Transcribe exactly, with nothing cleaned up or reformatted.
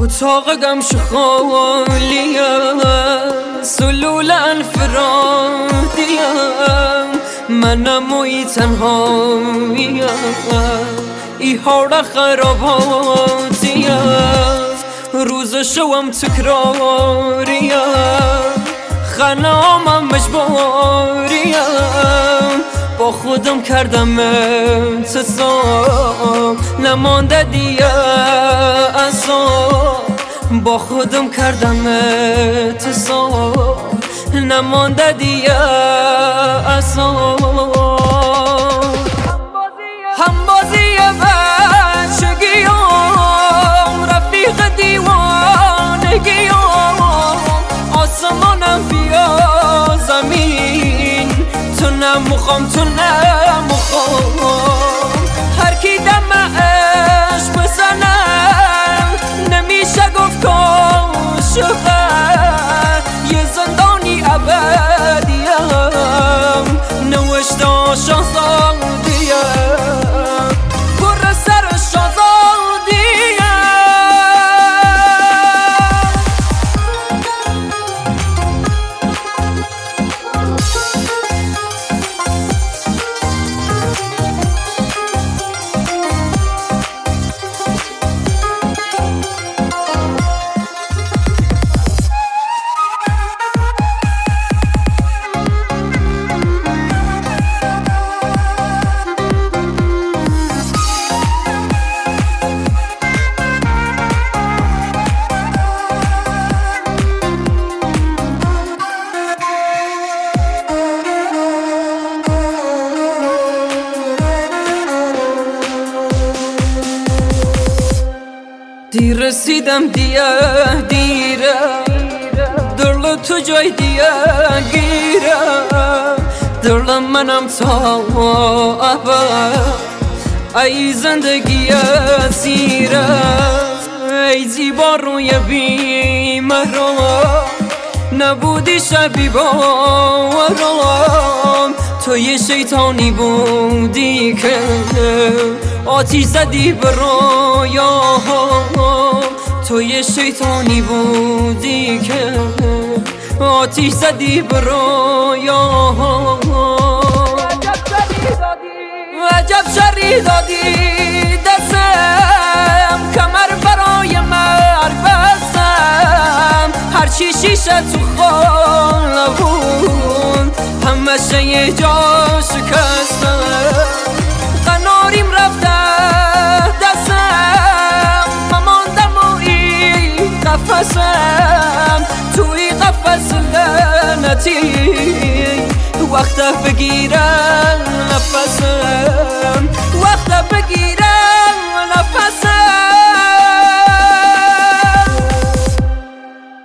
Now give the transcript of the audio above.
اتاق گمش خالیم سلول انفرادیم منم وی تنهاییم ای حال خراباتیم روز شوم تکراریم خنامم مجبوریم با خودم کردم انتصاب نمانده دیگه اصاب با خودم کردم انتصاب نمانده دیگه اصاب همبازی بچگیام رفیق دیوانگیام آسمانم بیا زمین تو نمخوام تو نمخوام هر کی دمش بزنم نمیشه گفت کاشقه یه زندانی ابدیم نوشته شاهزادیم پر سر شاهزادیم دیر رسیدم دیگه دیره درل تو جای دیگه گیره درل منم تا ابد ای زندگی زیره ای زیبا روی بیمهران نبودی شبی باورم تو یه شیطانی بودی که آتیش زدی به رویاهم تو یه شیطانی بودی که آتیش زدی به رویاهم عجب شری دادی دستم کمر برای مرگ بستم هرچی شیشه تو خانه بود همشه یه جا شکستم قناریم رفته دستم مماندم و این قفصم توی قفص لعنتی وقته بگیرم